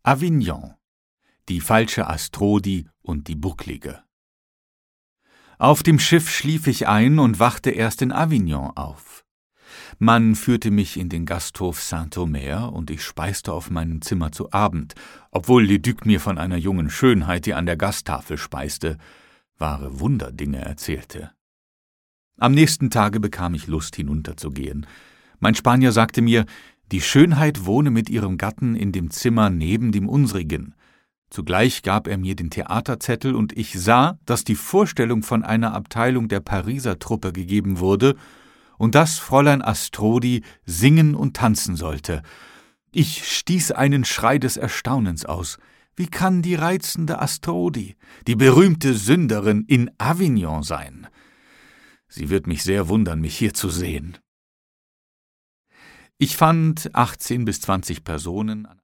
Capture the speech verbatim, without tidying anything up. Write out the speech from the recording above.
Avignon, die falsche Astrodi und die Bucklige. Auf dem Schiff schlief ich ein und wachte erst in Avignon auf. Man führte mich in den Gasthof Saint-Omer und ich speiste auf meinem Zimmer zu Abend, obwohl Leduc mir von einer jungen Schönheit, die an der Gasttafel speiste, wahre Wunderdinge erzählte. Am nächsten Tage bekam ich Lust, hinunterzugehen. Mein Spanier sagte mir, die Schönheit wohne mit ihrem Gatten in dem Zimmer neben dem unsrigen. Zugleich gab er mir den Theaterzettel und ich sah, dass die Vorstellung von einer Abteilung der Pariser Truppe gegeben wurde und dass Fräulein Astrodi singen und tanzen sollte. Ich stieß einen Schrei des Erstaunens aus. Wie kann die reizende Astrodi, die berühmte Sünderin, in Avignon sein? Sie wird mich sehr wundern, mich hier zu sehen. Ich fand achtzehn bis zwanzig Personen